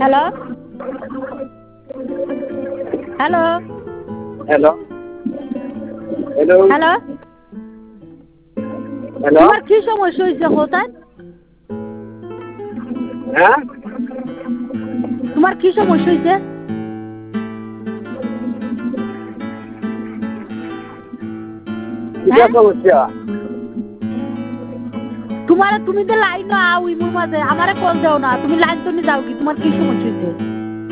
hello hello hello hello hello hello তোমার কি সমস্যা হয়েছে কোথায় হ্যাঁ তোমার কি সমস্যা হয়েছে কিটা সমস্যা তুমি তো লাইন আও ইমুর মাঝে আমারে কল দাও না তুমি লাইন তো নিয়ে যাও কি তোমার কি সমস্যা হয়েছে